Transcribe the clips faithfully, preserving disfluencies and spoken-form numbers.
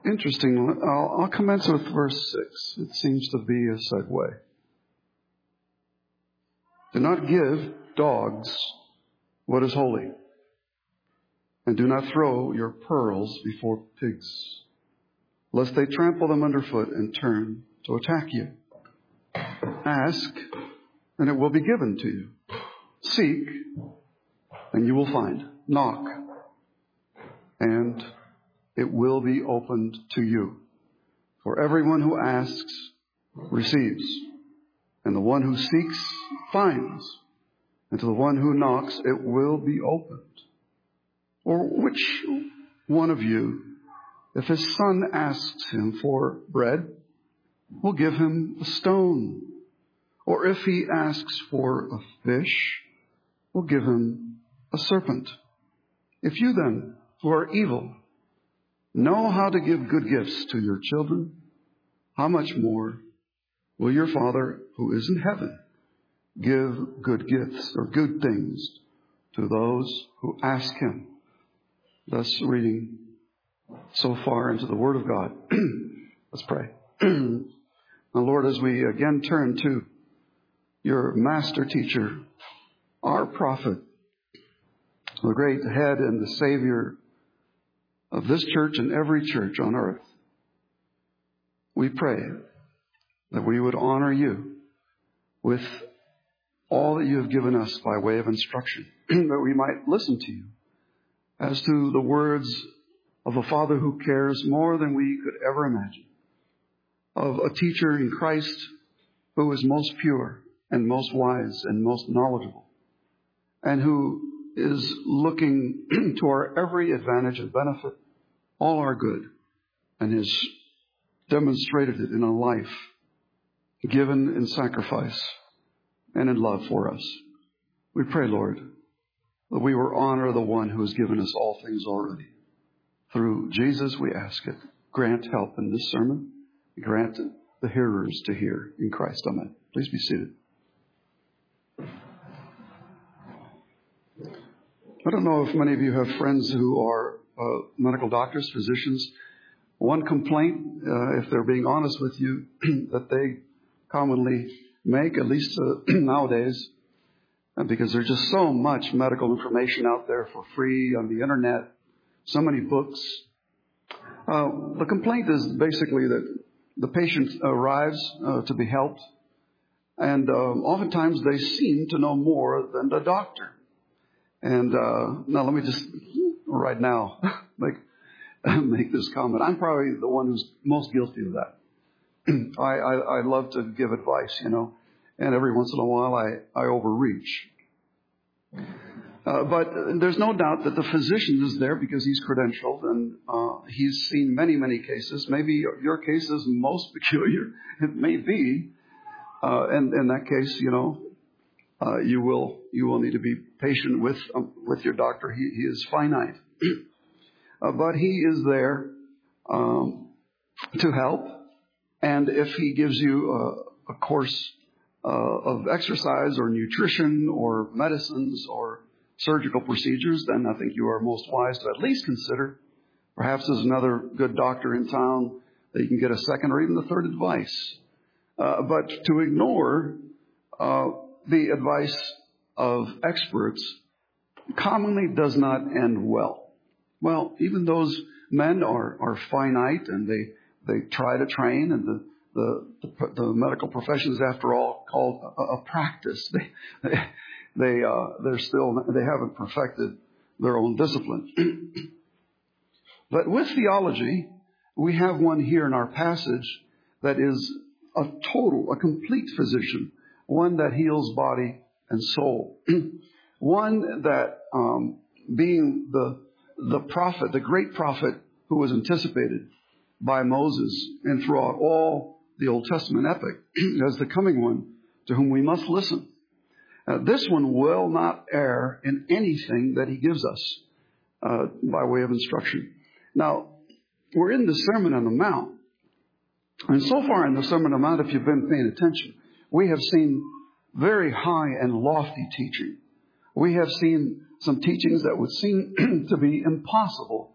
interesting. I'll, I'll commence with verse six. It seems to be a segue. Do not give dogs what is holy, and do not throw your pearls before pigs, lest they trample them underfoot and turn to attack you. Ask, and it will be given to you. Seek, and you will find. Knock, and it will be opened to you. For everyone who asks receives, and the one who seeks finds, and to the one who knocks it will be opened. Or which one of you, if his son asks him for bread, will give him a stone? Or if he asks for a fish, will give him a serpent? If you then, who are evil, know how to give good gifts to your children, how much more will your Father who is in heaven give good gifts or good things to those who ask him? Thus reading so far into the Word of God. Let's pray. Now, Lord, as we again turn to your master teacher, our prophet, the great head and the Savior of this church and every church on earth, we pray that we would honor you with all that you have given us by way of instruction, that we might listen to you as to the words of a Father who cares more than we could ever imagine, of a teacher in Christ who is most pure and most wise and most knowledgeable, and who is looking to our every advantage and benefit, all our good, and has demonstrated it in a life given in sacrifice and in love for us. We pray, Lord, that we will honor the one who has given us all things already. Through Jesus we ask it. Grant help in this sermon. Grant the hearers to hear in Christ. Amen. Please be seated. I don't know if many of you have friends who are uh, medical doctors, physicians. One complaint, uh, if they're being honest with you, that they commonly make, at least uh, nowadays, uh, because there's just so much medical information out there for free on the internet, so many books. Uh, the complaint is basically that the patient arrives uh, to be helped, and uh, oftentimes they seem to know more than the doctor. And uh, now let me just, right now, make, make this comment. I'm probably the one who's most guilty of that. I, I, I love to give advice, you know, and every once in a while I, I overreach. Uh, but there's no doubt that the physician is there because he's credentialed and uh, he's seen many, many cases. Maybe your, your case is most peculiar. It may be. Uh, and in that case, you know, uh, you will you will need to be patient with um, with your doctor. He, he is finite. uh, but he is there um, to help. And if he gives you a, a course uh, of exercise or nutrition or medicines or surgical procedures, then I think you are most wise to at least consider. Perhaps there's another good doctor in town that you can get a second or even a third advice. Uh, but to ignore uh, the advice of experts commonly does not end well. Well, even those men are, are finite and they, they try to train, and the, the, the, the medical profession is, after all, called a, a practice. They, they, they, uh, they're still, they haven't perfected their own discipline. But with theology, we have one here in our passage that is a total, a complete physician, one that heals body and soul, one that, um, being the the prophet, the great prophet who was anticipated by Moses and throughout all the Old Testament epic as the coming one to whom we must listen. Uh, this one will not err in anything that he gives us uh, by way of instruction. Now, we're in the Sermon on the Mount. And so far in the Sermon on the Mount, if you've been paying attention, we have seen very high and lofty teaching. We have seen some teachings that would seem to be impossible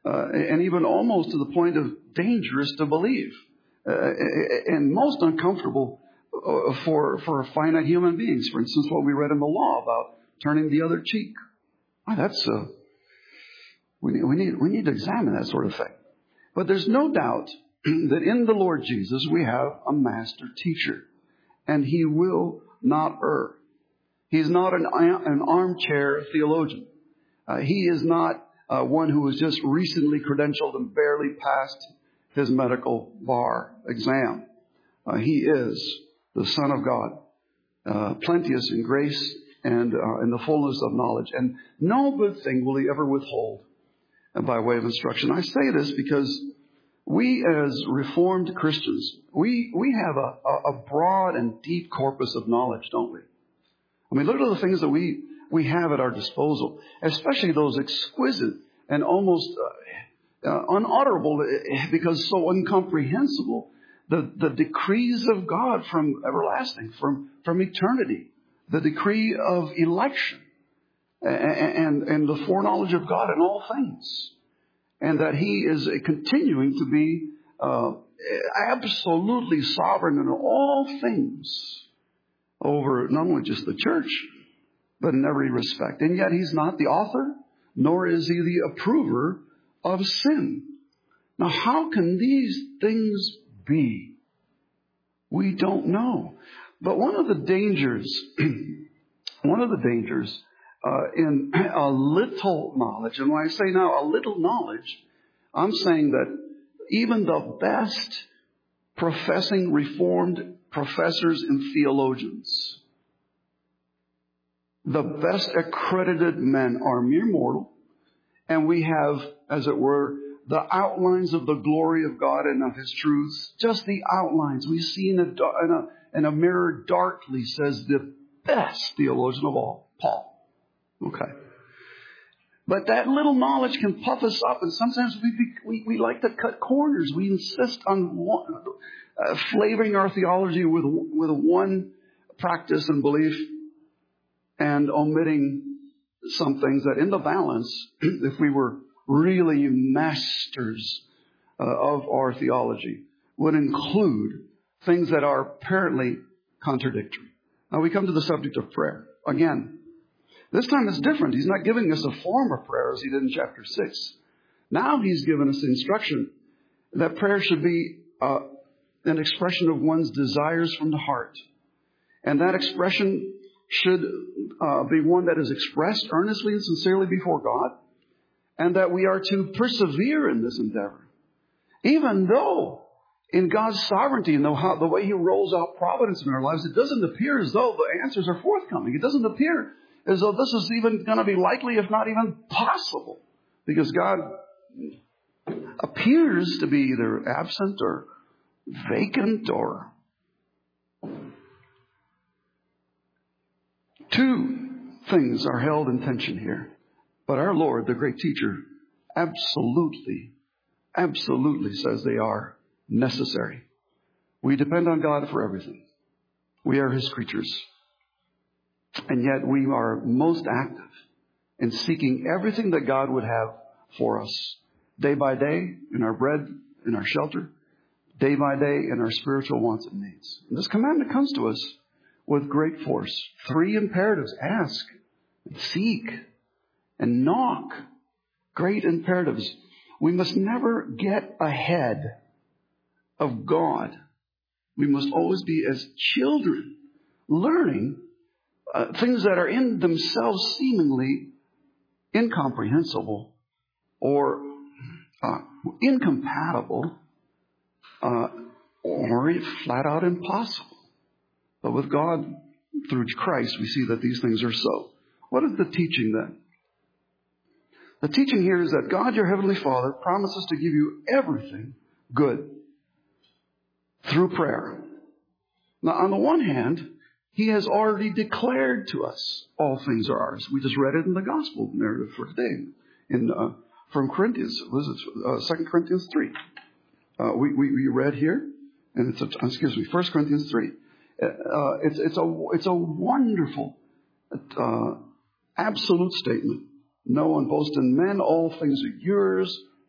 uh, and even almost to the point of dangerous to believe, uh, and most uncomfortable for, for finite human beings. For instance, what we read in the law about turning the other cheek. Oh, that's uh, we need, we need we need to examine that sort of thing. But there's no doubt that in the Lord Jesus we have a master teacher, and he will not err. He's not an, an armchair theologian. Uh, he is not uh, one who was just recently credentialed and barely passed his medical bar exam. Uh, he is the Son of God, uh, plenteous in grace and uh, in the fullness of knowledge. And no good thing will he ever withhold by way of instruction. I say this because we as Reformed Christians, we, we have a, a broad and deep corpus of knowledge, don't we? I mean, look at the things that we, we have at our disposal, especially those exquisite and almost uh, uh, unutterable because so incomprehensible, the, the decrees of God from everlasting, from, from eternity, the decree of election, and, and the foreknowledge of God in all things. And that he is continuing to be uh, absolutely sovereign in all things over not only just the church, but in every respect. And yet he's not the author, nor is he the approver of sin. Now, how can these things be? We don't know. But one of the dangers, one of the dangers uh, in a little knowledge, and when I say now a little knowledge, I'm saying that even the best professing Reformed professors and theologians, the best accredited men are mere mortal, and we have, as it were, the outlines of the glory of God and of his truths, just the outlines. We see in a, in a, in a mirror darkly, says the best theologian of all, Paul. Okay. But that little knowledge can puff us up, and sometimes we we, we like to cut corners. We insist on one, uh, flavoring our theology with with one practice and belief, and omitting some things that, in the balance, if we were really masters uh, of our theology, would include things that are apparently contradictory. Now we come to the subject of prayer again. This time it's different. He's not giving us a form of prayer as he did in chapter six. Now he's given us the instruction that prayer should be uh, an expression of one's desires from the heart. And that expression should uh, be one that is expressed earnestly and sincerely before God. And that we are to persevere in this endeavor. Even though in God's sovereignty and the, how, the way he rolls out providence in our lives, it doesn't appear as though the answers are forthcoming. It doesn't appear as though this is even going to be likely, if not even possible. Because God appears to be either absent or vacant or... Two things are held in tension here. But our Lord, the great teacher, absolutely, absolutely says they are necessary. We depend on God for everything. We are his creatures. And yet we are most active in seeking everything that God would have for us. Day by day, in our bread, in our shelter. Day by day, in our spiritual wants and needs. And this commandment comes to us with great force. Three imperatives. Ask, and seek, and knock. Great imperatives. We must never get ahead of God. We must always be as children, learning uh, things that are in themselves seemingly incomprehensible or uh, incompatible uh, or flat out impossible. But with God, through Christ, we see that these things are so. What is the teaching then? The teaching here is that God, your Heavenly Father, promises to give you everything good through prayer. Now, on the one hand, he has already declared to us all things are ours. We just read it in the gospel narrative for today in uh, from Corinthians. Was it uh, Second Corinthians three? Uh, we, we we read here, and it's a, excuse me, First Corinthians three. Uh, it's it's a it's a wonderful, uh, absolute statement. No one boast in men; all things are yours.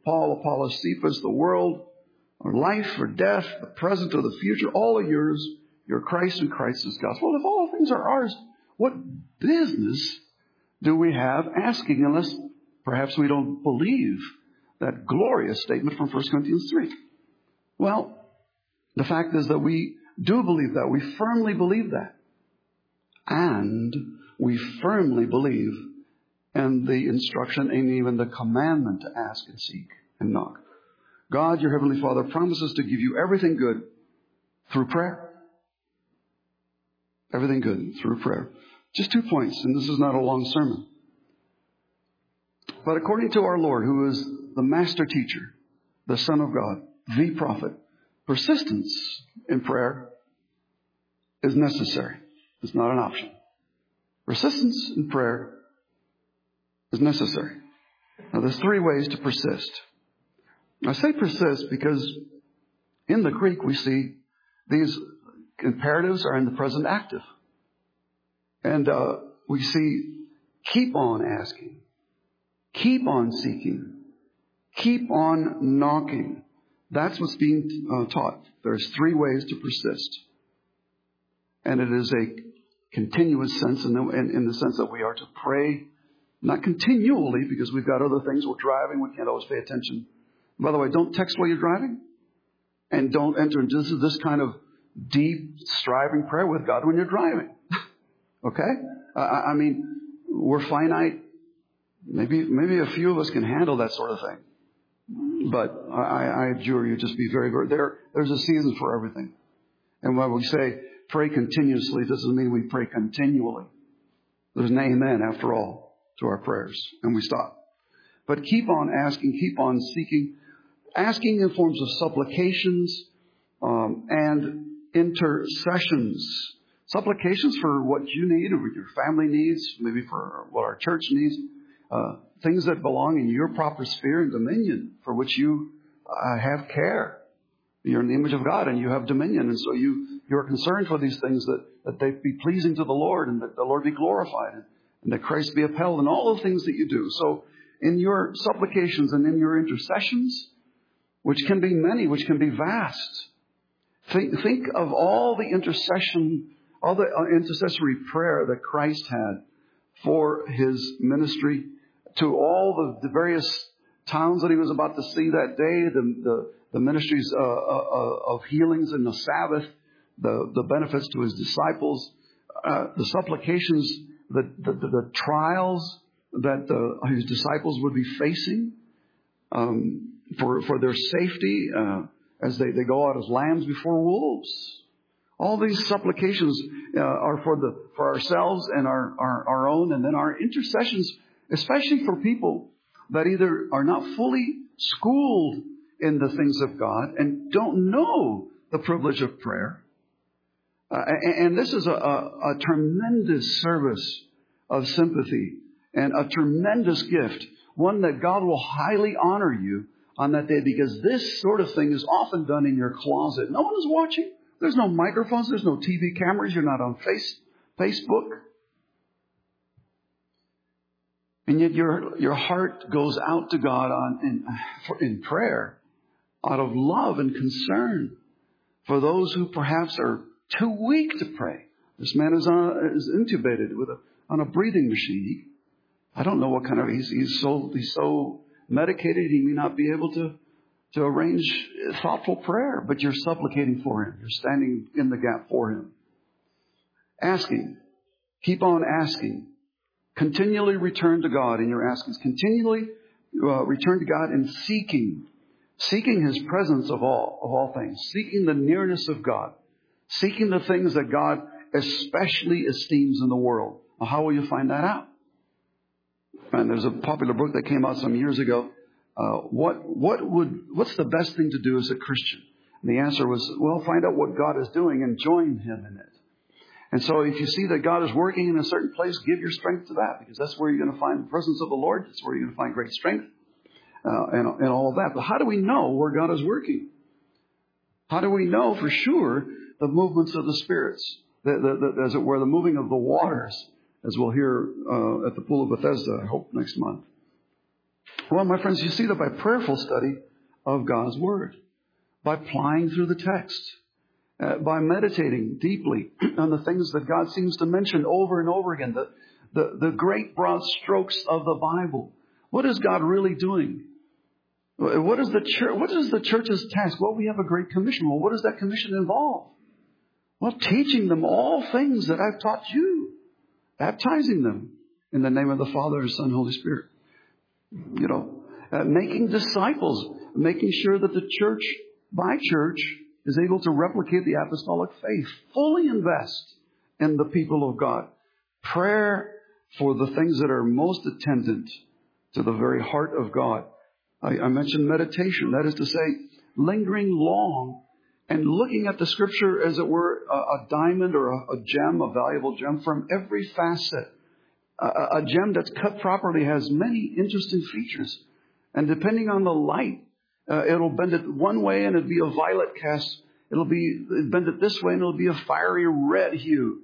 Paul, Apollos, Cephas, the world, or life or death, the present or the future, all are yours. You're Christ and Christ is God's. Well, if all things are ours, what business do we have asking unless perhaps we don't believe that glorious statement from First Corinthians three? Well, the fact is that we do believe that. We firmly believe that. And we firmly believe in the instruction and even the commandment to ask and seek and knock. God, your Heavenly Father, promises to give you everything good through prayer. Everything good through prayer. Just two points, and this is not a long sermon. But according to our Lord, who is the master teacher, the Son of God, the prophet, persistence in prayer is necessary. It's not an option. Persistence in prayer is necessary. Now, there's three ways to persist. I say persist because in the Greek we see these imperatives are in the present active. And uh, we see keep on asking, keep on seeking, keep on knocking. That's what's being uh, taught. There's three ways to persist. And it is a continuous sense in the, in, in the sense that we are to pray, not continually because we've got other things. We're driving. We can't always pay attention. By the way, don't text while you're driving. And don't enter into this, this kind of deep, striving prayer with God when you're driving. Okay? Uh, I mean, we're finite. Maybe maybe a few of us can handle that sort of thing. But I, I adjure you, just be very, very... There, there's a season for everything. And when we say pray continuously, it doesn't mean we pray continually. There's an amen, after all, to our prayers. And we stop. But keep on asking, keep on seeking. Asking in forms of supplications um, and intercessions. Supplications for what you need or what your family needs, maybe for what our church needs. Uh, things that belong in your proper sphere and dominion for which you uh, have care. You're in the image of God and you have dominion. And so you, you're concerned for these things that, that they be pleasing to the Lord and that the Lord be glorified and, and that Christ be upheld in all the things that you do. So in your supplications and in your intercessions, which can be many, which can be vast, think, think of all the intercession, all the intercessory prayer that Christ had for his ministry, to all the, the various towns that he was about to see that day, the, the, the ministries uh, uh, of healings and the Sabbath, the, the benefits to his disciples, uh, the supplications, the, the, the, the trials that the, his disciples would be facing um, for, for their safety uh, as they, they go out as lambs before wolves. All these supplications uh, are for the for ourselves and our, our, our own, and then our intercessions, especially for people that either are not fully schooled in the things of God and don't know the privilege of prayer. Uh, and, and this is a, a, a tremendous service of sympathy and a tremendous gift, one that God will highly honor you on that day, because this sort of thing is often done in your closet. No one is watching. There's no microphones. There's no T V cameras. You're not on face, Facebook. And yet your, your heart goes out to God on, in, for, in prayer out of love and concern for those who perhaps are too weak to pray. This man is, on, is intubated with a, on a breathing machine. He, I don't know what kind of, he's, he's so, he's so medicated he may not be able to to arrange thoughtful prayer, but you're supplicating for him. You're standing in the gap for him. Asking. Keep on asking. Continually return to God in your askings. Continually uh, return to God in seeking. Seeking his presence of all, of all things. Seeking the nearness of God. Seeking the things that God especially esteems in the world. Well, how will you find that out? And there's a popular book that came out some years ago. Uh, what what would what's the best thing to do as a Christian? And the answer was, well, find out what God is doing and join him in it. And so if you see that God is working in a certain place, give your strength to that, because that's where you're going to find the presence of the Lord. That's where you're going to find great strength uh, and, and all of that. But how do we know where God is working? How do we know for sure the movements of the spirits, the, the, the, as it were, the moving of the waters, as we'll hear uh, at the Pool of Bethesda, I hope, next month? Well, my friends, you see that by prayerful study of God's Word, by plying through the text, uh, by meditating deeply on the things that God seems to mention over and over again, the, the, the great broad strokes of the Bible. What is God really doing? What is the church, what is the church's task? Well, we have a great commission. Well, what does that commission involve? Well, teaching them all things that I've taught you, baptizing them in the name of the Father, and Son, and Holy Spirit. You know, uh, making disciples, making sure that the church, by church, is able to replicate the apostolic faith. Fully invest in the people of God. Prayer for the things that are most attendant to the very heart of God. I, I mentioned meditation. That is to say, lingering long and looking at the Scripture as it were a, a diamond or a, a gem, a valuable gem from every facet. A, a gem that's cut properly has many interesting features. And depending on the light, uh, it'll bend it one way and it'll be a violet cast. It'll be bend it this way and it'll be a fiery red hue.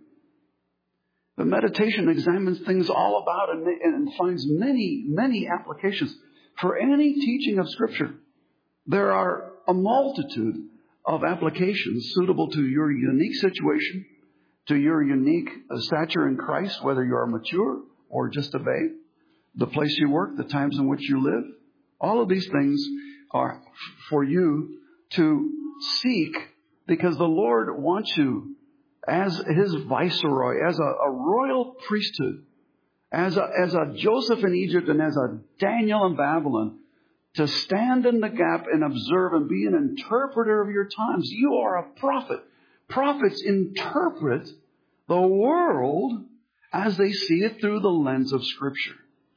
The meditation examines things all about and, and finds many, many applications. For any teaching of Scripture, there are a multitude of applications suitable to your unique situation, to your unique stature in Christ, whether you are mature or just a babe, the place you work, the times in which you live. All of these things are for you to seek because the Lord wants you as His viceroy, as a, a royal priesthood, as a, as a Joseph in Egypt and as a Daniel in Babylon, to stand in the gap and observe and be an interpreter of your times. You are a prophet. Prophets interpret the world as they see it through the lens of Scripture.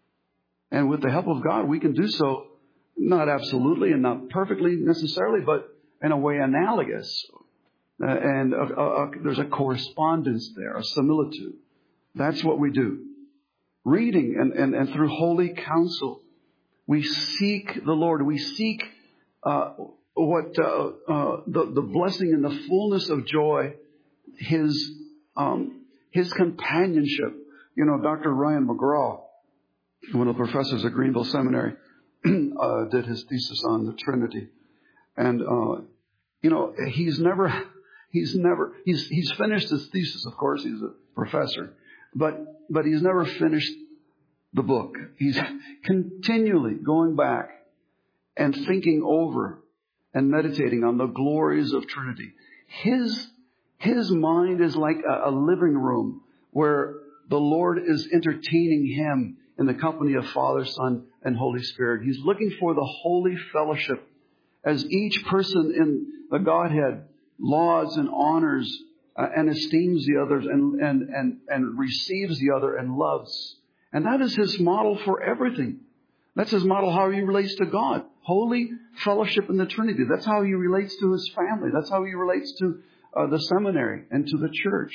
And with the help of God, we can do so, not absolutely and not perfectly necessarily, but in a way analogous. Uh, and a, a, a, there's a correspondence there, a similitude. That's what we do. Reading and, and, and through holy counsel, we seek the Lord. We seek uh, what uh, uh, the, the blessing and the fullness of joy, His um, His companionship. You know, Doctor Ryan McGraw, one of the professors at Greenville Seminary, uh, did his thesis on the Trinity, and uh, you know, he's never, he's never, he's he's finished his thesis. Of course, he's a professor, but but he's never finished the book. He's continually going back and thinking over and meditating on the glories of Trinity. His his mind is like a, a living room where the Lord is entertaining him in the company of Father, Son, and Holy Spirit. He's looking for the holy fellowship as each person in the Godhead lauds and honors uh, and esteems the others and, and, and, and receives the other and loves. And that is His model for everything. That's His model how He relates to God. Holy fellowship in the Trinity. That's how He relates to His family. That's how He relates to uh, the seminary and to the church.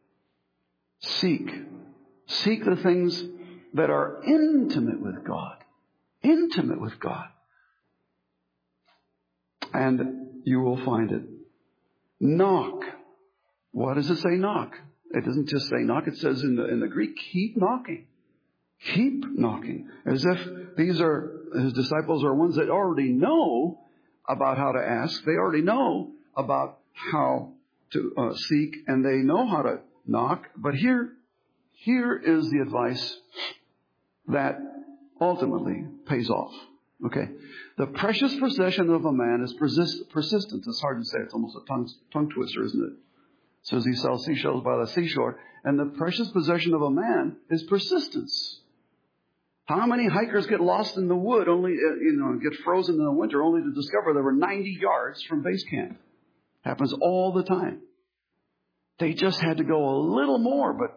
Seek. Seek the things that are intimate with God. Intimate with God. And you will find it. Knock. What does it say knock? It doesn't just say knock. It says in the, in the Greek, keep knocking. Keep knocking. As if these are, His disciples are ones that already know about how to ask. They already know about how to uh, seek, and they know how to knock. But here, here is the advice that ultimately pays off. Okay. The precious possession of a man is persist- persistence. It's hard to say. It's almost a tongue, tongue twister, isn't it? It says he sells seashells by the seashore. And the precious possession of a man is persistence. How many hikers get lost in the wood, only, you know, get frozen in the winter, only to discover they were ninety yards from base camp? Happens all the time. They just had to go a little more, but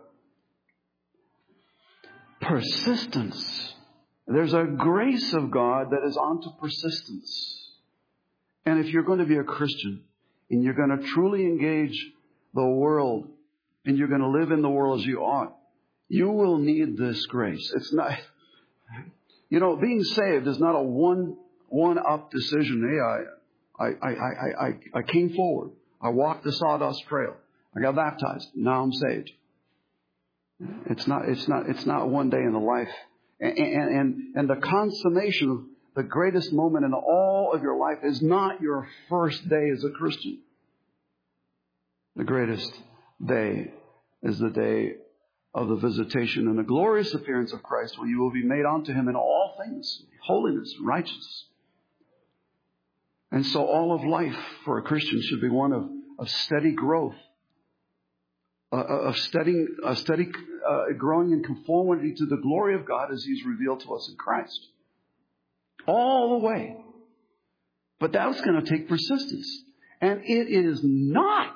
persistence. There's a grace of God that is onto persistence. And if you're going to be a Christian and you're going to truly engage the world and you're going to live in the world as you ought, you will need this grace. It's not, you know, being saved is not a one, one-up decision. Hey, I, I, I, I, I, I came forward. I walked the sawdust trail. I got baptized. Now I'm saved. It's not, it's not, it's not one day in the life. And, and, and the consummation of the greatest moment in all of your life is not your first day as a Christian. The greatest day is the day of the visitation and the glorious appearance of Christ, where you will be made unto Him in all things, holiness, righteousness. And so all of life for a Christian should be one of, of steady growth, uh, of steady, uh, steady uh, growing in conformity to the glory of God as He's revealed to us in Christ. All the way. But that's going to take persistence. And it is not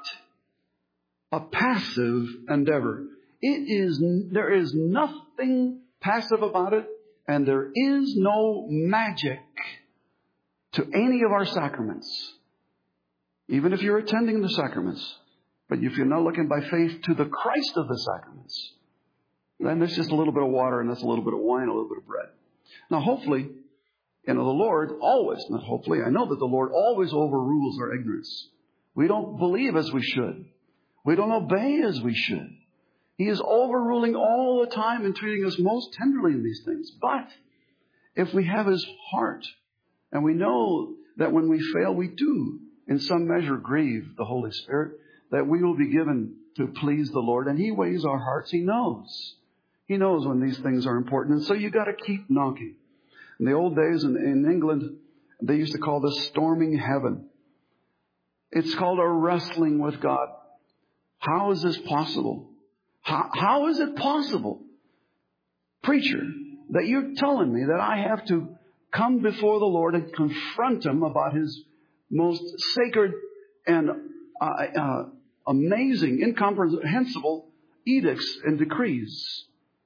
a passive endeavor. It is, there is nothing passive about it, and there is no magic to any of our sacraments. Even if you're attending the sacraments, but if you're not looking by faith to the Christ of the sacraments, then there's just a little bit of water and that's a little bit of wine, a little bit of bread. Now, hopefully, you know, the Lord always, not hopefully, I know that the Lord always overrules our ignorance. We don't believe as we should. We don't obey as we should. He is overruling all the time and treating us most tenderly in these things. But if we have His heart, and we know that when we fail, we do, in some measure, grieve the Holy Spirit, that we will be given to please the Lord. And He weighs our hearts. He knows. He knows when these things are important. And so you got to keep knocking. In the old days in, in England, they used to call this storming heaven. It's called a wrestling with God. How is this possible? How, how is it possible, preacher, that you're telling me that I have to come before the Lord and confront Him about His most sacred and uh, uh, amazing, incomprehensible edicts and decrees?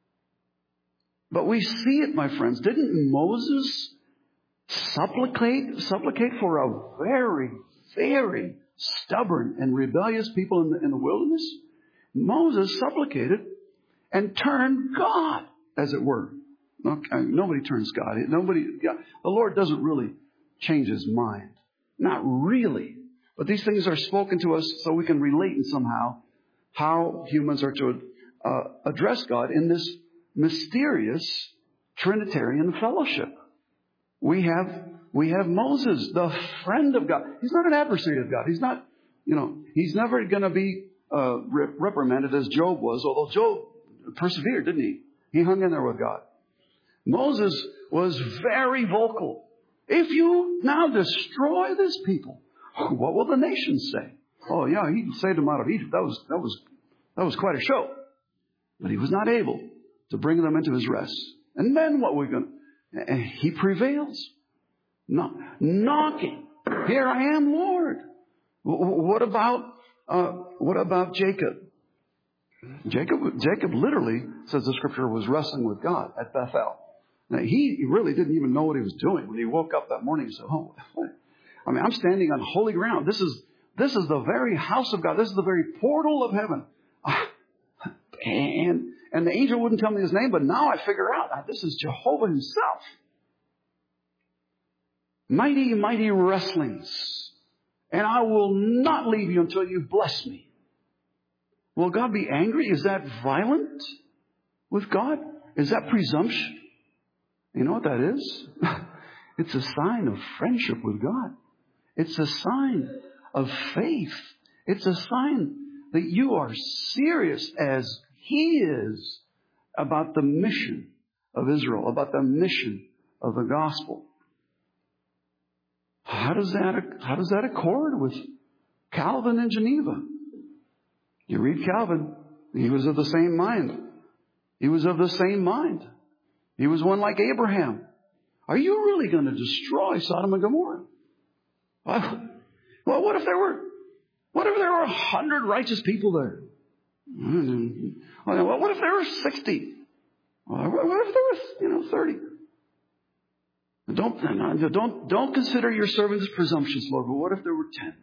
But we see it, my friends. Didn't Moses supplicate, supplicate for a very, very stubborn and rebellious people in the, in the wilderness? Moses supplicated and turned God, as it were. Okay, nobody turns God. Nobody. Yeah, the Lord doesn't really change His mind. Not really. But these things are spoken to us so we can relate in somehow how humans are to uh, address God in this mysterious Trinitarian fellowship. We have we have Moses, the friend of God. He's not an adversary of God. He's not, you know, he's never going to be uh, reprimanded as Job was, although Job persevered, didn't he? He hung in there with God. Moses was very vocal. If you now destroy this people, what will the nations say? Oh yeah, He saved them out of Egypt. That was that was that was quite a show. But He was not able to bring them into His rest. And then what we're going to, He prevails. No, knocking. Here I am, Lord. What about uh, what about Jacob? Jacob, Jacob literally, says the Scripture, was wrestling with God at Bethel. Now, he really didn't even know what he was doing when he woke up that morning. He said, "Oh, I mean, I'm standing on holy ground. This is this is the very house of God. This is the very portal of heaven." And and the angel wouldn't tell me his name, but now I figure out this is Jehovah Himself. Mighty, mighty wrestlings. And I will not leave you until you bless me. Will God be angry? Is that violent with God? Is that presumption? You know what that is? It's a sign of friendship with God. It's a sign of faith. It's a sign that you are serious as He is about the mission of Israel, about the mission of the gospel. How does that, how does that accord with Calvin and Geneva? You read Calvin, he was of the same mind. He was of the same mind. He was one like Abraham. Are you really going to destroy Sodom and Gomorrah? Well, well what if there were, what if there were a hundred righteous people there? Well, what if there were sixty? Well, what if there was, you know, thirty? Don't, don't, don't consider your servants presumptuous, Lord, but what if there were ten?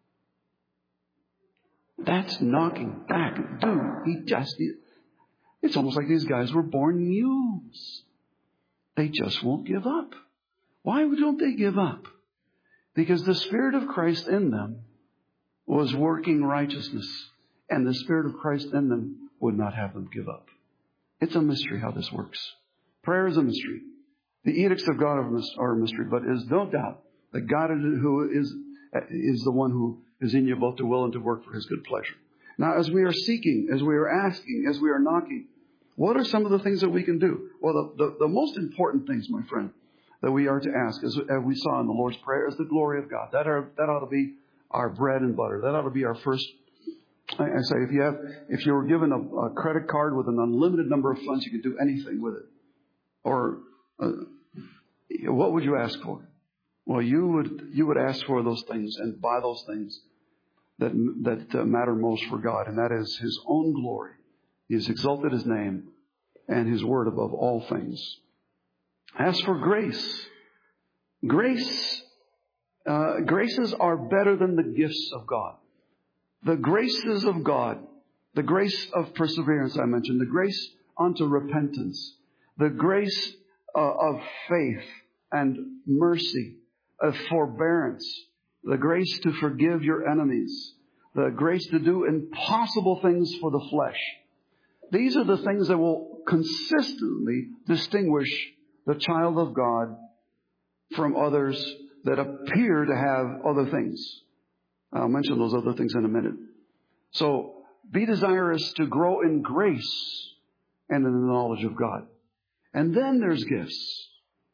That's knocking back. Dude, he just, it's almost like these guys were born mules. They just won't give up. Why don't they give up? Because the Spirit of Christ in them was working righteousness, and the Spirit of Christ in them would not have them give up. It's a mystery how this works. Prayer is a mystery. The edicts of God are a mystery, but it is no doubt that God who is, is the one who is in you both to will and to work for His good pleasure. Now, as we are seeking, as we are asking, as we are knocking, what are some of the things that we can do? Well, the, the, the most important things, my friend, that we are to ask, as, as we saw in the Lord's Prayer, is the glory of God. That, are, that ought to be our bread and butter. That ought to be our first. I, I say, if you have, if you were given a, a credit card with an unlimited number of funds, you could do anything with it. Or uh, what would you ask for? Well, you would you would ask for those things and buy those things that that uh, matter most for God, and that is His own glory. He has exalted His name and His word above all things. Ask for grace. Grace, uh, graces are better than the gifts of God. The graces of God, the grace of perseverance I mentioned, the grace unto repentance, the grace uh, of faith and mercy, of forbearance, the grace to forgive your enemies, the grace to do impossible things for the flesh. These are the things that will consistently distinguish the child of God from others that appear to have other things. I'll mention those other things in a minute. So be desirous to grow in grace and in the knowledge of God. And then there's gifts.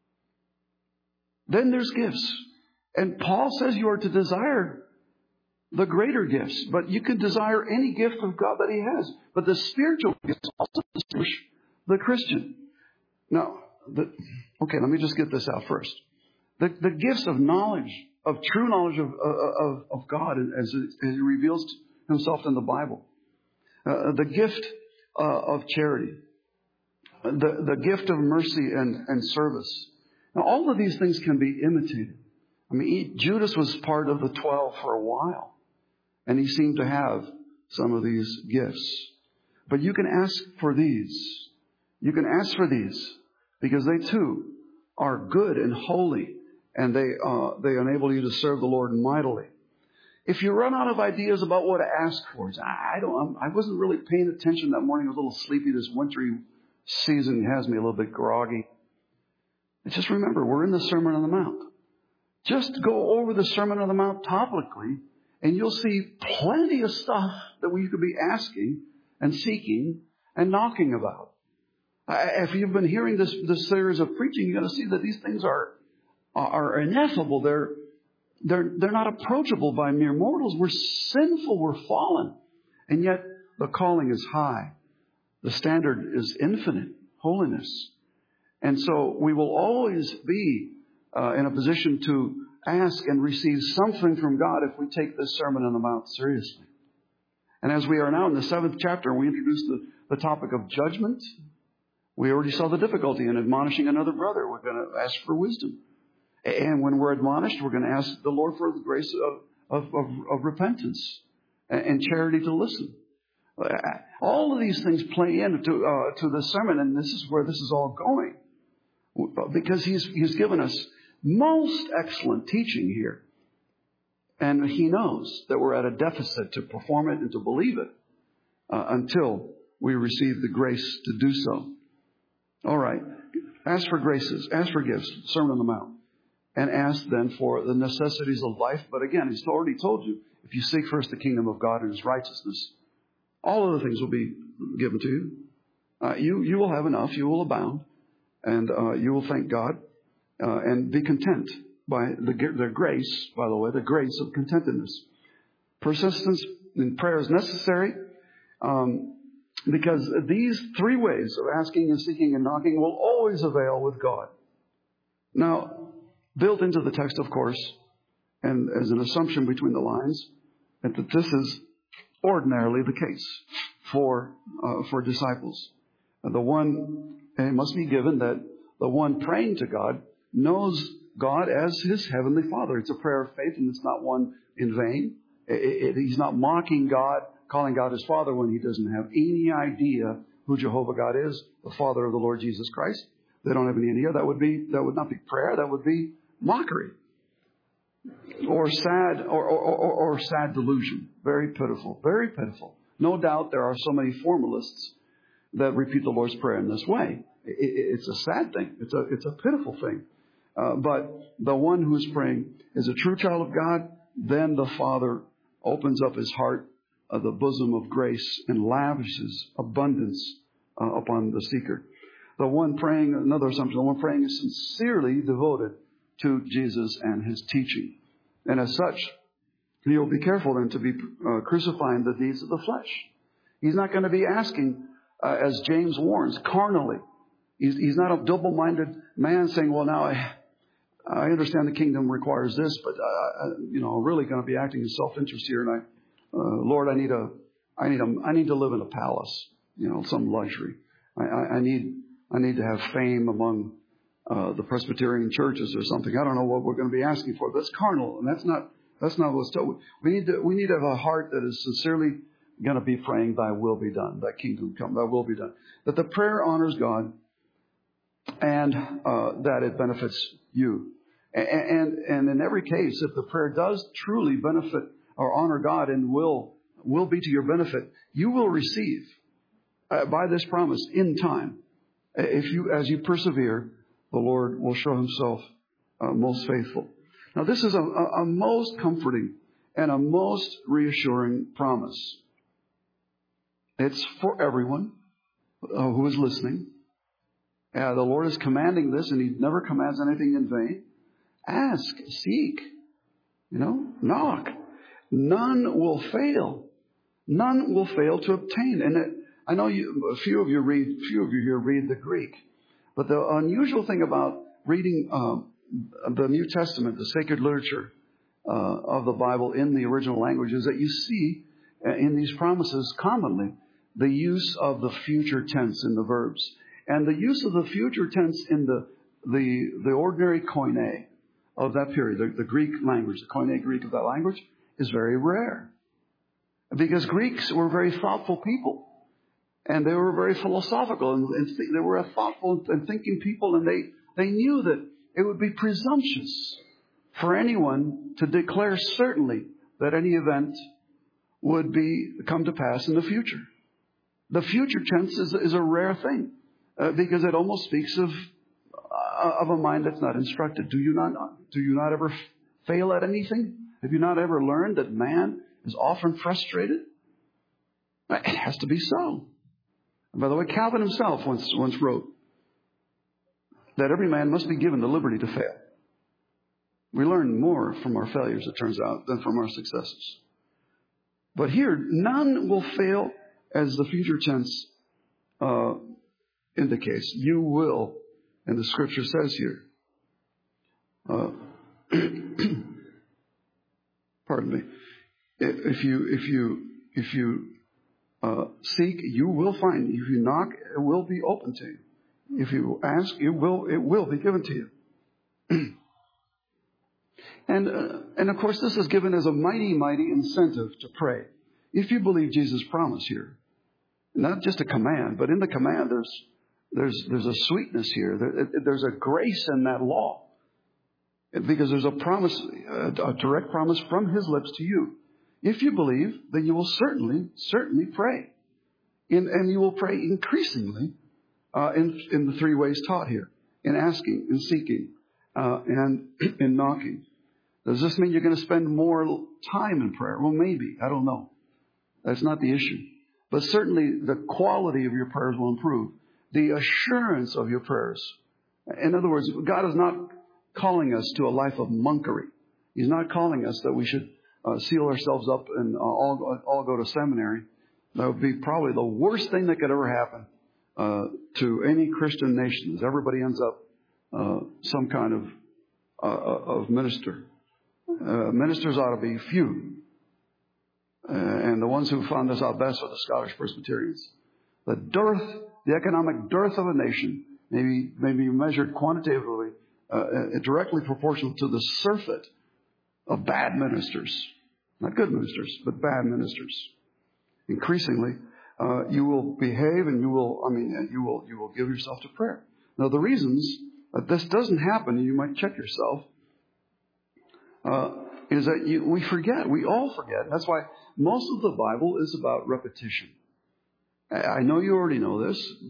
Then there's gifts. And Paul says you are to desire the greater gifts. But you can desire any gift of God that He has. But the spiritual gifts also distinguish the Christian. Now, the, okay, let me just get this out first. The, the gifts of knowledge, of true knowledge of, of, of God as, it, as He reveals Himself in the Bible. Uh, the gift uh, of charity. The, the gift of mercy and, and service. Now, all of these things can be imitated. I mean, he, Judas was part of the twelve for a while. And he seemed to have some of these gifts. But you can ask for these. You can ask for these. Because they too are good and holy. And they uh, they enable you to serve the Lord mightily. If you run out of ideas about what to ask for, I don't. I wasn't really paying attention that morning. I was a little sleepy. This wintry season has me a little bit groggy. And just remember, we're in the Sermon on the Mount. Just go over the Sermon on the Mount topically, and you'll see plenty of stuff that we could be asking and seeking and knocking about. If you've been hearing this, this series of preaching, you're going to see that these things are are ineffable. They're they're they're not approachable by mere mortals. We're sinful. We're fallen, and yet the calling is high. The standard is infinite holiness, and so we will always be uh, in a position to ask and receive something from God if we take this Sermon on the Mount seriously. And as we are now in the seventh chapter, we introduced the, the topic of judgment. We already saw the difficulty in admonishing another brother. We're going to ask for wisdom. And when we're admonished, we're going to ask the Lord for the grace of, of, of, of repentance and, and charity to listen. All of these things play into uh, to the sermon, and this is where this is all going. Because he's, he's given us most excellent teaching here. And He knows that we're at a deficit to perform it and to believe it uh, until we receive the grace to do so. All right. Ask for graces. Ask for gifts. Sermon on the Mount. And ask then for the necessities of life. But again, He's already told you, if you seek first the kingdom of God and His righteousness, all of the things will be given to you. Uh, you, you will have enough. You will abound. And uh, you will thank God uh, and be content by the, the grace, by the way, the grace of contentedness. Persistence in prayer is necessary um, because these three ways of asking and seeking and knocking will always avail with God. Now, built into the text, of course, and as an assumption between the lines, that this is ordinarily the case for uh, for disciples. The one, it must be given that the one praying to God knows God as his heavenly Father. It's a prayer of faith, and it's not one in vain. It, it, he's not mocking God, calling God his Father when he doesn't have any idea who Jehovah God is, the Father of the Lord Jesus Christ. They don't have any idea. That would be that would not be prayer. That would be mockery, or sad, or, or, or, or sad delusion. Very pitiful. Very pitiful. No doubt there are so many formalists that repeat the Lord's Prayer in this way. It's a sad thing. It's a, it's a pitiful thing. Uh, but the one who's praying is a true child of God. Then the Father opens up his heart, uh, the bosom of grace, and lavishes abundance uh, upon the seeker. The one praying, another assumption, the one praying is sincerely devoted to Jesus and his teaching. And as such, you'll be careful then to be uh, crucifying the deeds of the flesh. He's not going to be asking, uh, as James warns, carnally. He's, he's not a double-minded man saying, well, now I, I understand the kingdom requires this, but, uh, you know, I'm really going to be acting in self-interest here. And I, uh, Lord, I need a, I need a, I need to live in a palace, you know, some luxury. I, I, I need, I need to have fame among uh, the Presbyterian churches or something. I don't know what we're going to be asking for. That's carnal, and that's not, that's not what's told. We need to, we need to have a heart that is sincerely going to be praying, thy will be done, thy kingdom come, thy will be done. That the prayer honors God and uh, that it benefits you. And, and, and in every case, if the prayer does truly benefit or honor God and will, will be to your benefit, you will receive uh, by this promise in time. If you, as you persevere, the Lord will show himself uh, most faithful. Now, this is a, a, a most comforting and a most reassuring promise. It's for everyone uh, who is listening. Uh, the Lord is commanding this, and he never commands anything in vain. Ask, seek, you know, knock. None will fail. None will fail to obtain. And it, I know you, a few of you read, few of you here read the Greek. But the unusual thing about reading um, the New Testament, the sacred literature uh, of the Bible in the original language, is that you see uh, in these promises commonly the use of the future tense in the verbs. And the use of the future tense in the the, the ordinary koine of that period, the, the Greek language, the koine Greek of that language, is very rare. Because Greeks were very thoughtful people. And they were very philosophical. And, and th- they were a thoughtful and thinking people. And they, they knew that it would be presumptuous for anyone to declare certainly that any event would be come to pass in the future. The future tense is, is a rare thing. Uh, because it almost speaks of uh, of a mind that's not instructed. Do you not do you not ever f- fail at anything? Have you not ever learned that man is often frustrated? It has to be so. And by the way, Calvin himself once once wrote that every man must be given the liberty to fail. We learn more from our failures, it turns out, than from our successes. But here, none will fail, as the future tense uh, indicates. You will, and the scripture says here. Uh, pardon me. If you if you if you uh, seek, you will find. If you knock, it will be open to you. If you ask, it will it will be given to you. and uh, and of course, this is given as a mighty mighty incentive to pray. If you believe Jesus' promise here, not just a command, but in the command, there's There's there's a sweetness here. There, there's a grace in that law. Because there's a promise, a direct promise from his lips to you. If you believe, then you will certainly, certainly pray. In, and you will pray increasingly uh, in, in the three ways taught here. In asking, in seeking, uh, and in knocking. Does this mean you're going to spend more time in prayer? Well, maybe. I don't know. That's not the issue. But certainly the quality of your prayers will improve. The assurance of your prayers. In other words, God is not calling us to a life of monkery. He's not calling us that we should uh, seal ourselves up and uh, all, all go to seminary. That would be probably the worst thing that could ever happen uh, to any Christian nation. Is everybody ends up uh, some kind of uh, of minister. Uh, ministers ought to be few. Uh, and the ones who found this out best are the Scottish Presbyterians. The dearth, the economic dearth of a nation may be, may be measured quantitatively, uh, directly proportional to the surfeit of bad ministers. Not good ministers, but bad ministers. Increasingly, uh, you will behave and you will, I mean, you will, you will give yourself to prayer. Now, the reasons that this doesn't happen, and you might check yourself, uh, is that you, we forget. We all forget. That's why most of the Bible is about repetition. I know you already know this,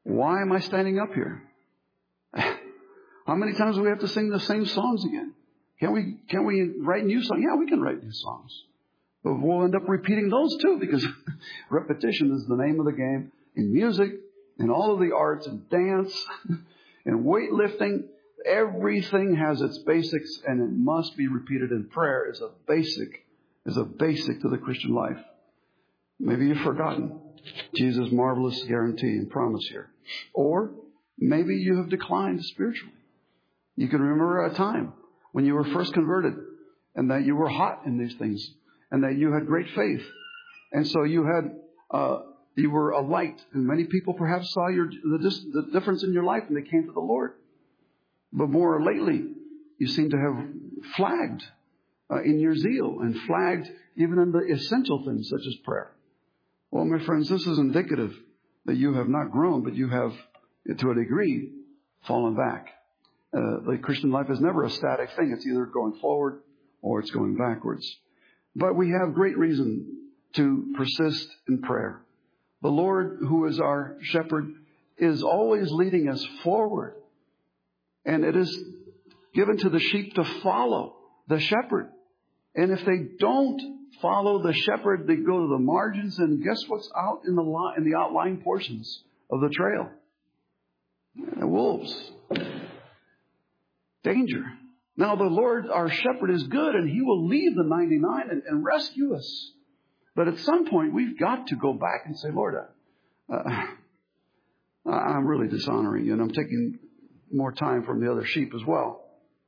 Why am I standing up here? How many times do we have to sing the same songs again? Can we, can we write new songs? Yeah, we can write new songs. But we'll end up repeating those too, because repetition is the name of the game in music, in all of the arts, in dance, in weightlifting. Everything has its basics, and it must be repeated. In prayer is a basic, is a basic to the Christian life. Maybe you've forgotten Jesus' marvelous guarantee and promise here. Or maybe you have declined spiritually. You can remember a time when you were first converted and that you were hot in these things and that you had great faith. And so you had, uh, you were a light, and many people perhaps saw your, the, the difference in your life and they came to the Lord. But more lately, you seem to have flagged uh, in your zeal and flagged even in the essential things such as prayer. Well, my friends, this is indicative that you have not grown, but you have, to a degree, fallen back. Uh, the Christian life is never a static thing. It's either going forward or it's going backwards. But we have great reason to persist in prayer. The Lord, who is our shepherd, is always leading us forward. And it is given to the sheep to follow the shepherd. And if they don't follow the shepherd, they go to the margins, and guess what's out in the li- in the outlying portions of the trail? The wolves. Danger. Now the Lord, our shepherd, is good, and He will leave the ninety-nine and, and rescue us. But at some point, we've got to go back and say, Lord, uh, I'm really dishonoring you, and I'm taking more time from the other sheep as well.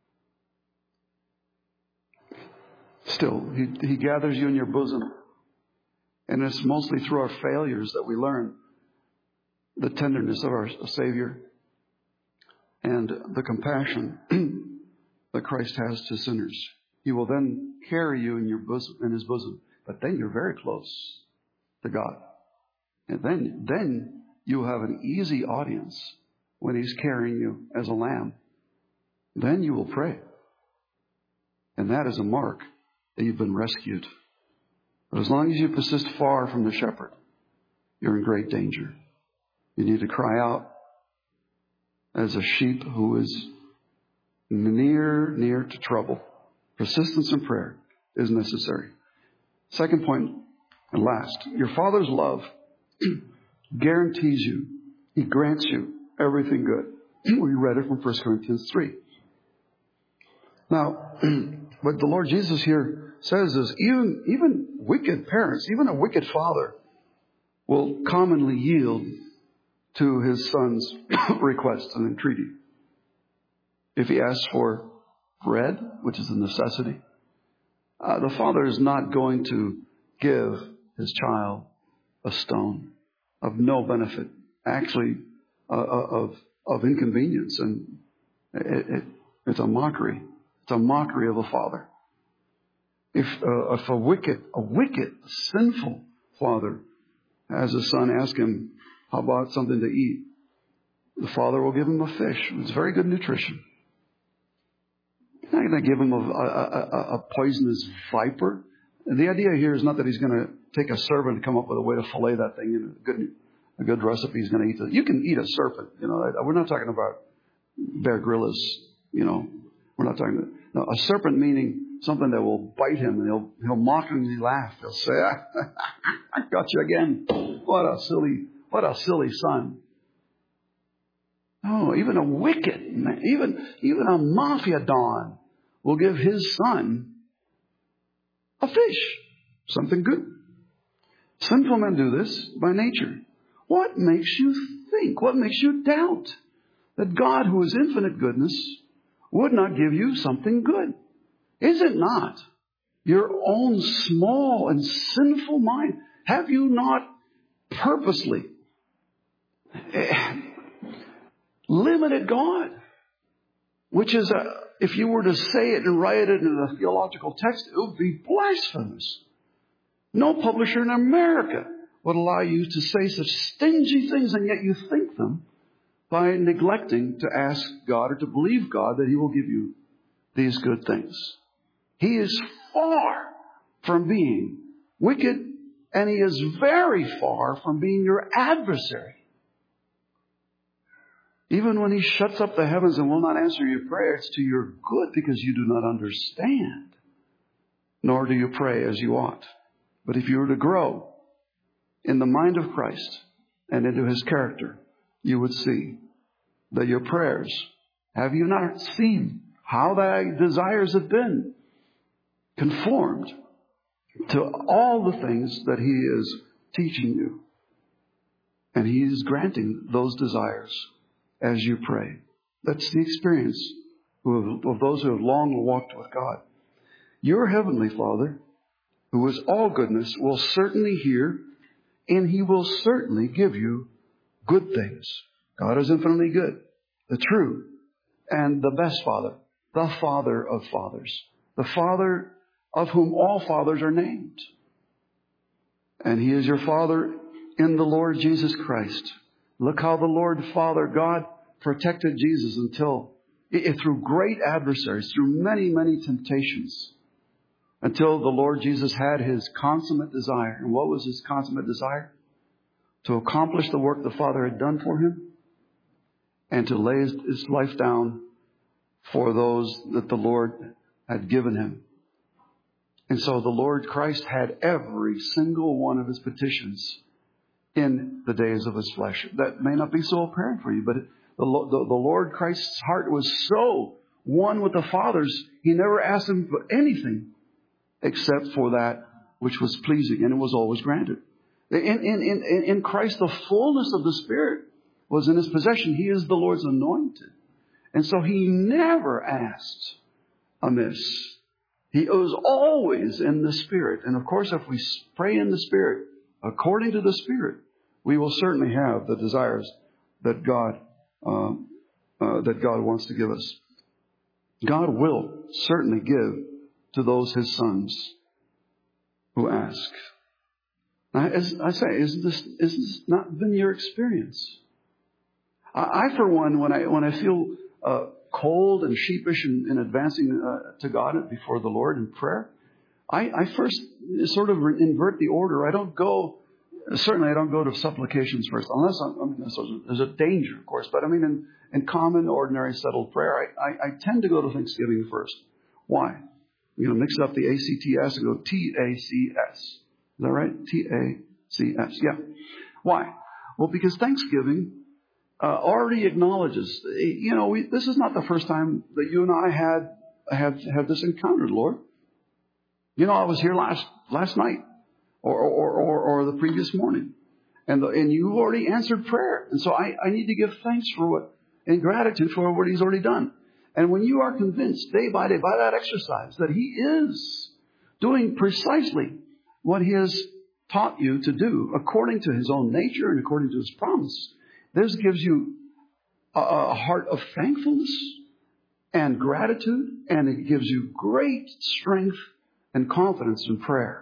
Still, he, he gathers you in your bosom. And it's mostly through our failures that we learn the tenderness of our Savior and the compassion that Christ has to sinners. He will then carry you in your bosom, in His bosom. But then you're very close to God. And then, then you'll have an easy audience when He's carrying you as a lamb. Then you will pray. And that is a mark that you've been rescued. But as long as you persist far from the shepherd, you're in great danger. You need to cry out as a sheep who is near, near to trouble. Persistence in prayer is necessary. Second point, and last, your Father's love guarantees you, He grants you everything good. We read it from First Corinthians three. Now, what the Lord Jesus here says is even, even wicked parents, even a wicked father will commonly yield to his son's request and entreaty. If he asks for bread, which is a necessity, uh, the father is not going to give his child a stone of no benefit, actually uh, of of inconvenience, and it, it, it's a mockery. It's a mockery of a father. If, uh, if a wicked, a wicked, sinful father has a son ask him, how about something to eat? The father will give him a fish. It's very good nutrition. He's not going to give him a, a, a, a poisonous viper. And the idea here is not that he's going to take a serpent and come up with a way to fillet that thing in a good, a good recipe. He's going to eat it. You can eat a serpent. You know, we're not talking about Bear Grylls. You know, we're not talking about no, a serpent, meaning something that will bite him and he'll he'll mockingly laugh. He'll say, ah, "I got you again. What a silly, what a silly son." Oh, even a wicked, even even a mafia don will give his son a fish, something good. Sinful men do this by nature. What makes you think? What makes you doubt that God, who is infinite goodness, would not give you something good? Is it not your own small and sinful mind? Have you not purposely limited God? Which is, a, if you were to say it and write it in a theological text, it would be blasphemous. No publisher in America would allow you to say such stingy things, and yet you think them, by neglecting to ask God or to believe God that He will give you these good things. He is far from being wicked, and He is very far from being your adversary. Even when He shuts up the heavens and will not answer your prayer, it's to your good because you do not understand, nor do you pray as you ought. But if you were to grow in the mind of Christ and into His character, you would see that your prayers, have you not seen how thy desires have been conformed to all the things that He is teaching you? And He is granting those desires as you pray. That's the experience of, of those who have long walked with God. Your Heavenly Father, who is all goodness, will certainly hear, and He will certainly give you good things. God is infinitely good, the true, and the best Father, the Father of fathers, the Father of whom all fathers are named. And He is your Father in the Lord Jesus Christ. Look how the Lord Father God protected Jesus until, through great adversaries, through many, many temptations, until the Lord Jesus had His consummate desire. And what was His consummate desire? To accomplish the work the Father had done for Him and to lay His, his life down for those that the Lord had given Him. And so the Lord Christ had every single one of His petitions in the days of His flesh. That may not be so apparent for you, but the, the, the Lord Christ's heart was so one with the Father's, He never asked Him for anything except for that which was pleasing, and it was always granted. In, in, in, in Christ, the fullness of the Spirit was in His possession. He is the Lord's anointed. And so He never asked amiss. He was always in the Spirit. And of course, if we pray in the Spirit, according to the Spirit, we will certainly have the desires that God uh, uh, that God wants to give us. God will certainly give to those His sons who ask. Now, as I say, isn't this, isn't this not been your experience? I, I for one, when I when I feel uh, cold and sheepish in, in advancing uh, to God before the Lord in prayer, I, I first sort of invert the order. I don't go, certainly I don't go to supplications first, unless I'm, I mean, there's a danger, of course. But I mean, in, in common, ordinary, settled prayer, I, I, I tend to go to Thanksgiving first. Why? You know, mix up the A C T S and go T A C S. Is that right? T A C S. Yeah. Why? Well, because Thanksgiving uh, already acknowledges, you know, we, this is not the first time that you and I had have have this encounter, Lord. You know, I was here last last night, or or or, or the previous morning, and the, and you already answered prayer, and so I, I need to give thanks for what and gratitude for what He's already done. And when you are convinced day by day by that exercise that He is doing precisely what He has taught you to do according to His own nature and according to His promise, this gives you a, a heart of thankfulness and gratitude, and it gives you great strength and confidence in prayer.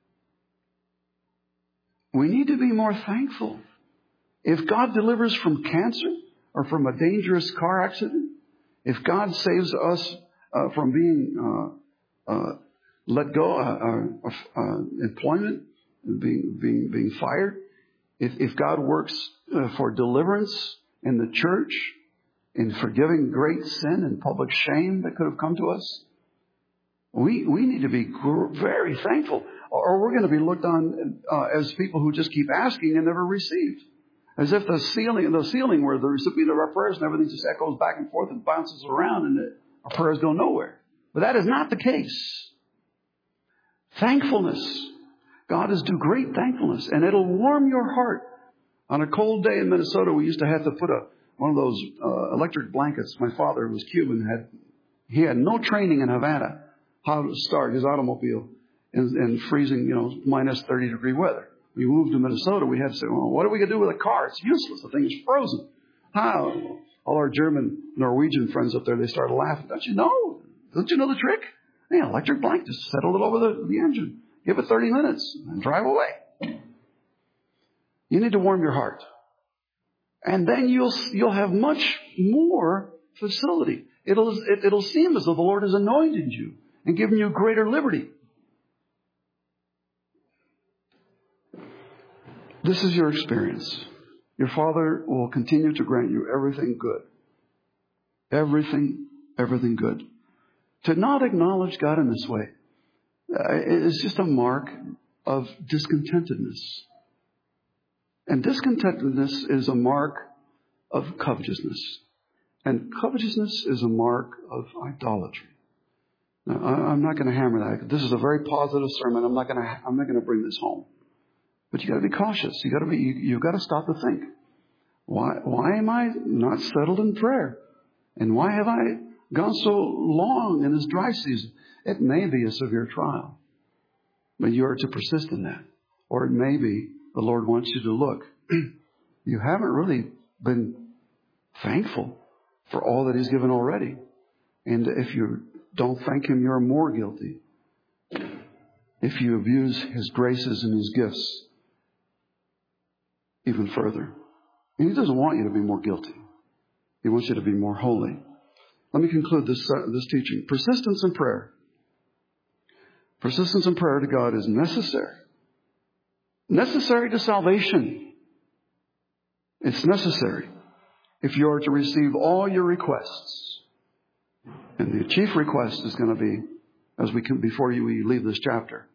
We need to be more thankful. If God delivers from cancer or from a dangerous car accident, if God saves us uh, from being uh, uh, let go uh, of uh, employment, being being being fired, if if God works uh, for deliverance in the church, in forgiving great sin and public shame that could have come to us, we we need to be gr- very thankful, or we're going to be looked on uh, as people who just keep asking and never received. As if the ceiling, the ceiling where the recipient of our prayers and everything just echoes back and forth and bounces around and it, our prayers go nowhere. But that is not the case. Thankfulness. God is due great thankfulness, and it'll warm your heart. On a cold day in Minnesota, we used to have to put a one of those uh, electric blankets. My father, who was Cuban, had he had no training in Havana how to start his automobile in, in freezing, you know, minus thirty degree weather. We moved to Minnesota. We had to say, well, what are we going to do with a car? It's useless. The thing is frozen. How? All our German, Norwegian friends up there, they started laughing. Don't you know? Don't you know the trick? Hey, electric blanket, just settle it over the, the engine. Give it thirty minutes and drive away. You need to warm your heart. And then you'll you'll have much more facility. It'll it, it'll seem as though the Lord has anointed you and given you greater liberty. This is your experience. Your Father will continue to grant you everything good. Everything, everything good. To not acknowledge God in this way uh, is just a mark of discontentedness. And discontentedness is a mark of covetousness. And covetousness is a mark of idolatry. Now, I'm not going to hammer that. This is a very positive sermon. I'm not going to, I'm not going to bring this home. But you got to be cautious. You got to be, you, you've got to stop to think. Why, why am I not settled in prayer? And why have I gone so long in this dry season? It may be a severe trial, but you are to persist in that. Or it may be the Lord wants you to look. You haven't really been thankful for all that He's given already. And if you don't thank Him, you're more guilty. If you abuse His graces and His gifts even further. And He doesn't want you to be more guilty. He wants you to be more holy. Let me conclude this, uh, this teaching. Persistence in prayer. Persistence in prayer to God is necessary. Necessary to salvation. It's necessary if you are to receive all your requests. And the chief request is going to be, as we can, before you we leave this chapter,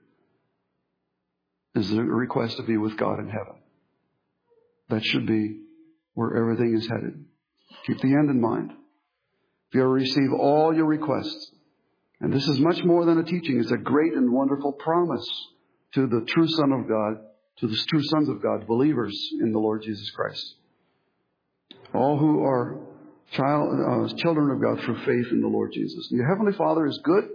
is the request to be with God in heaven. That should be where everything is headed. Keep the end in mind. If you ever receive all your requests, and this is much more than a teaching, it's a great and wonderful promise to the true Son of God, to the true sons of God, believers in the Lord Jesus Christ. All who are child, uh, children of God through faith in the Lord Jesus. Your Heavenly Father is good.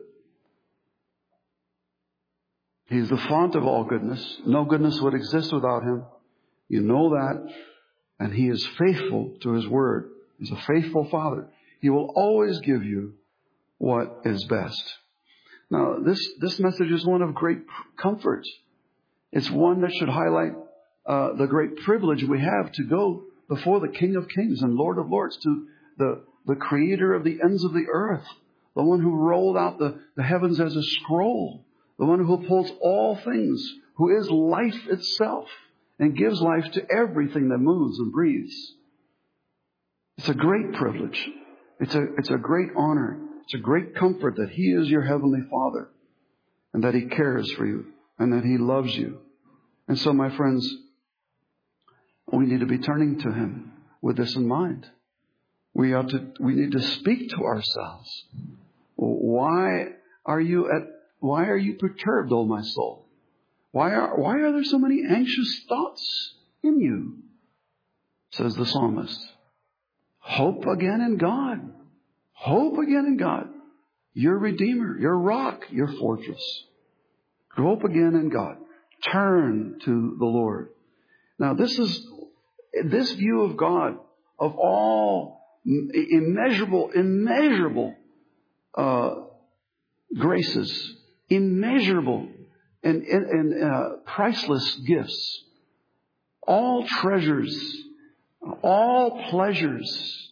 He is the font of all goodness. No goodness would exist without Him. You know that. And He is faithful to His word. He's a faithful Father. He will always give you what is best. Now, this, this message is one of great comfort. It's one that should highlight uh, the great privilege we have to go before the King of Kings and Lord of Lords, to the, the Creator of the ends of the earth, the one who rolled out the, the heavens as a scroll, the one who upholds all things, who is life itself and gives life to everything that moves and breathes. It's a great privilege. It's a, it's a great honor. It's a great comfort that He is your Heavenly Father and that He cares for you and that He loves you. And so, my friends, we need to be turning to Him with this in mind. We ought to, we need to speak to ourselves. Why are you at, why are you perturbed, O my soul? Why are, why are there so many anxious thoughts in you? Says the psalmist. Hope again in God. Hope again in God. Your Redeemer, your rock, your fortress. Hope again in God. Turn to the Lord. Now, this is, this view of God, of all immeasurable, immeasurable uh, graces, immeasurable and, and, and uh, priceless gifts, all treasures, all pleasures.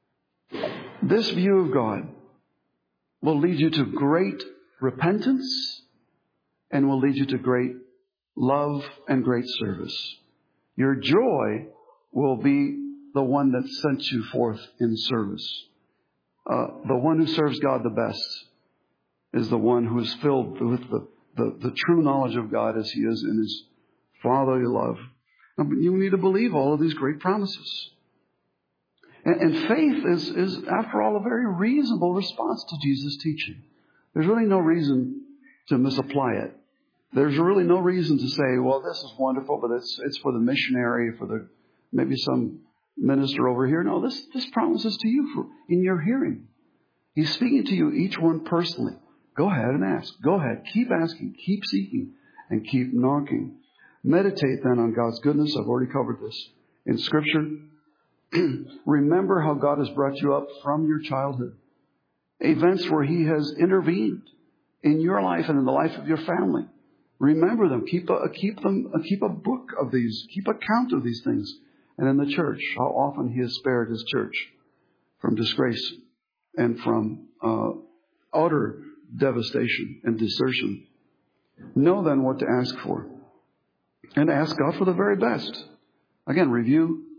This view of God will lead you to great repentance and will lead you to great love and great service. Your joy will be the one that sent you forth in service. Uh, the one who serves God the best is the one who is filled with the, the, the true knowledge of God as He is in His fatherly love. Now, you need to believe all of these great promises. And, and faith is, is, after all, a very reasonable response to Jesus' teaching. There's really no reason to misapply it. There's really no reason to say, well, this is wonderful, but it's, it's for the missionary, for the maybe some minister over here. No, this, this promises to you for, in your hearing. He's speaking to you, each one personally. Go ahead and ask. Go ahead. Keep asking. Keep seeking. And keep knocking. Meditate then on God's goodness. I've already covered this in Scripture. Remember how God has brought you up from your childhood. Events where He has intervened in your life and in the life of your family. Remember them. Keep a, keep them. Keep a book of these. Keep account of these things. And in the church, how often He has spared His church from disgrace and from uh, utter devastation and desertion. Know then what to ask for. And ask God for the very best. Again, review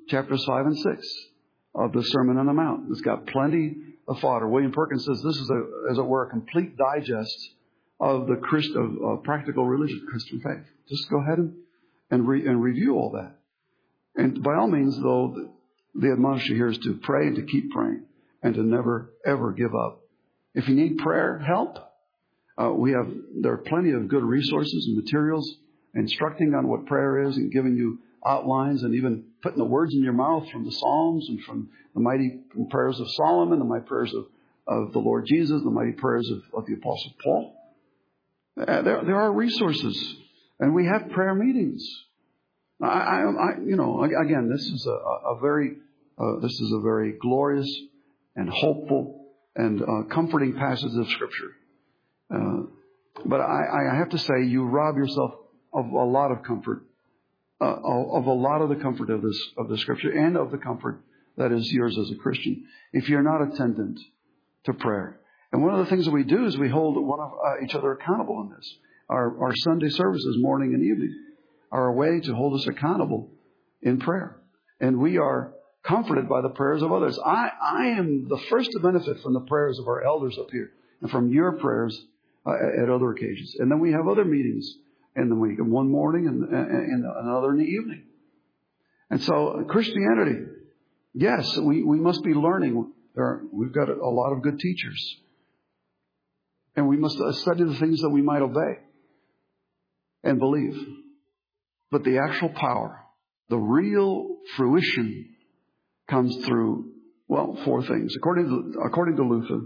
chapters five and six of the Sermon on the Mount. It's got plenty of fodder. William Perkins says this is, a, as it were, a complete digest of the Christ, of, of practical religion, Christian faith. Just go ahead and and, re, and review all that. And by all means, though, the, the admonition here is to pray and to keep praying and to never, ever give up. If you need prayer help, uh, we have there are plenty of good resources and materials instructing on what prayer is and giving you outlines and even putting the words in your mouth from the Psalms and from the mighty prayers of Solomon, the mighty prayers of, of the Lord Jesus, the mighty prayers of, of the Apostle Paul. Uh, there, there are resources, and we have prayer meetings. I, I, I you know, again, this is a, a very, uh, this is a very glorious and hopeful and uh, comforting passage of Scripture. Uh, but I, I have to say, you rob yourself of a lot of comfort. Uh, of a lot of the comfort of this of the Scripture and of the comfort that is yours as a Christian if you're not attendant to prayer. And one of the things that we do is we hold one of uh, each other accountable in this. Our, our Sunday services, morning and evening, are a way to hold us accountable in prayer. And we are comforted by the prayers of others. I, I am the first to benefit from the prayers of our elders up here and from your prayers uh, at other occasions. And then we have other meetings in the week, one morning and, and another in the evening. And so Christianity, yes, we, we must be learning. There are, we've got a lot of good teachers. And we must study the things that we might obey and believe. But the actual power, the real fruition comes through, well, four things. According to, according to Luther,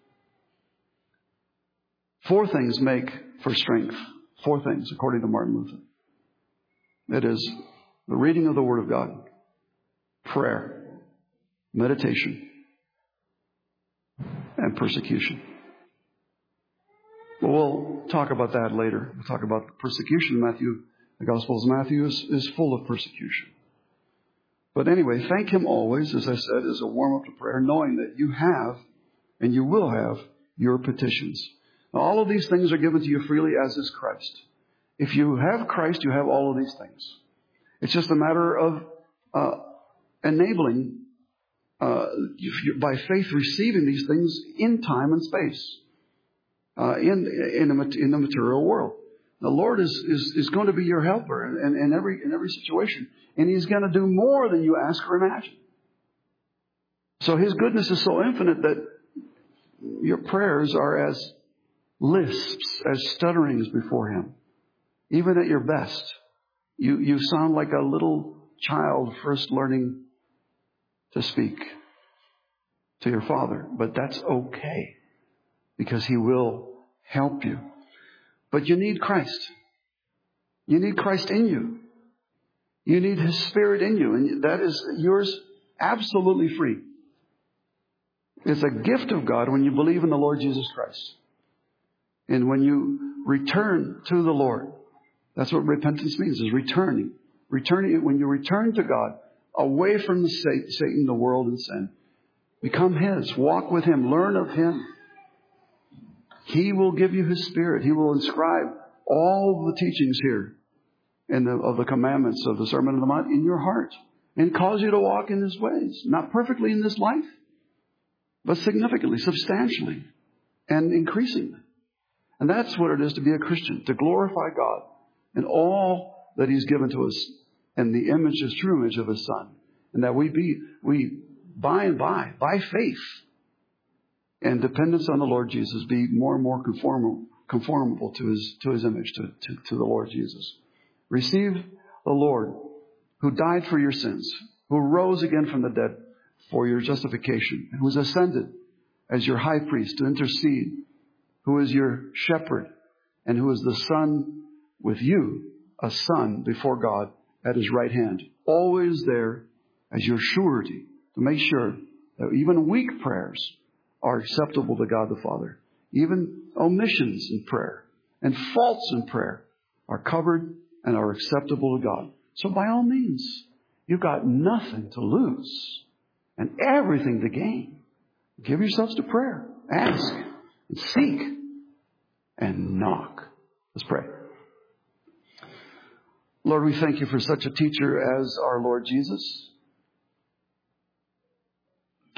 four things make for strength. Four things, according to Martin Luther. It is the reading of the Word of God, prayer, meditation, and persecution. Well, we'll talk about that later. We'll talk about persecution. Matthew, the Gospel of Matthew is, is full of persecution. But anyway, thank Him always, as I said, as a warm-up to prayer, knowing that you have and you will have your petitions. Now, all of these things are given to you freely, as is Christ. If you have Christ, you have all of these things. It's just a matter of uh, enabling, uh, by faith, receiving these things in time and space, uh, in in the, in the material world. The Lord is, is, is going to be your helper in, in every in every situation, and He's going to do more than you ask or imagine. So His goodness is so infinite that your prayers are as lisps, as stutterings before Him. Even at your best, you, you sound like a little child first learning to speak to your Father. But that's okay, because He will help you. But you need Christ. You need Christ in you. You need His Spirit in you. And that is yours absolutely free. It's a gift of God when you believe in the Lord Jesus Christ. And when you return to the Lord, that's what repentance means, is returning. Returning, when you return to God, away from the Satan, the world, and sin, become His. Walk with Him. Learn of Him. He will give you His Spirit. He will inscribe all the teachings here in the, of the commandments of the Sermon on the Mount in your heart and cause you to walk in His ways. Not perfectly in this life, but significantly, substantially, and increasingly. And that's what it is to be a Christian, to glorify God in all that He's given to us in the image, His true image of His Son. And that we be, we by and by, by faith and dependence on the Lord Jesus, be more and more conformable, conformable to His, to His image, to, to, to the Lord Jesus. Receive the Lord who died for your sins, who rose again from the dead for your justification, and who is ascended as your high priest to intercede, who is your shepherd, and who is the Son with you, a Son before God at His right hand, always there as your surety to make sure that even weak prayers are acceptable to God the Father. Even omissions in prayer and faults in prayer are covered and are acceptable to God. So by all means, you've got nothing to lose and everything to gain. Give yourselves to prayer. Ask and seek and knock. Let's pray. Lord, we thank You for such a teacher as our Lord Jesus.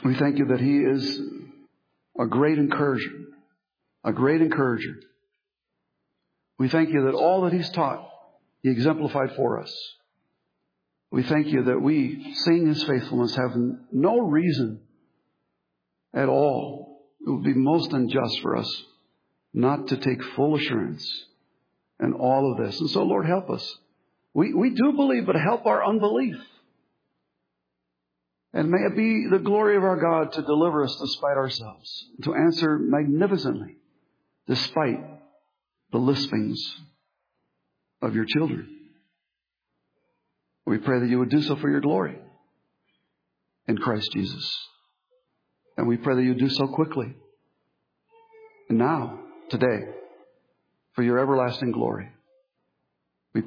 We thank you that He is a great encourager, a great encourager. We thank you that all that He's taught, He exemplified for us. We thank you that we, seeing His faithfulness, have no reason at all. It would be most unjust for us not to take full assurance in all of this. And so, Lord, help us. We, we do believe, but help our unbelief. And may it be the glory of our God to deliver us despite ourselves, to answer magnificently despite the lispings of your children. We pray that you would do so for your glory in Christ Jesus. And we pray that you do so quickly. And now, today, for your everlasting glory.